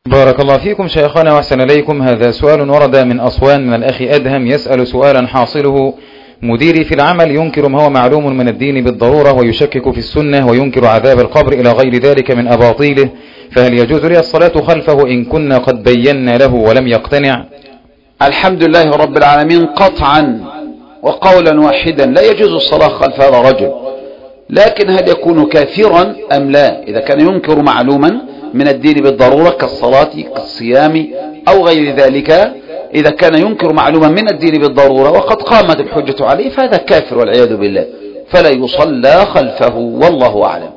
بارك الله فيكم شيخنا وأحسن إليكم. هذا سؤال ورد من أسوان من الأخ أدهم، يسأل سؤالا حاصله: مديري في العمل ينكر ما هو معلوم من الدين بالضرورة ويشكك في السنة وينكر عذاب القبر إلى غير ذلك من أباطيله، فهل يجوز لي الصلاة خلفه إن كنا قد بينا له ولم يقتنع؟ الحمد لله رب العالمين، قطعا وقولا واحدا لا يجوز الصلاة خلف هذا الرجل، لكن هل يكون كافرا أم لا؟ إذا كان ينكر معلوما من الدين بالضرورة كالصلاة كالصيام أو غير ذلك، إذا كان ينكر معلوما من الدين بالضرورة وقد قامت الحجة عليه فهذا كافر والعياذ بالله، فلا يصلى خلفه، والله أعلم.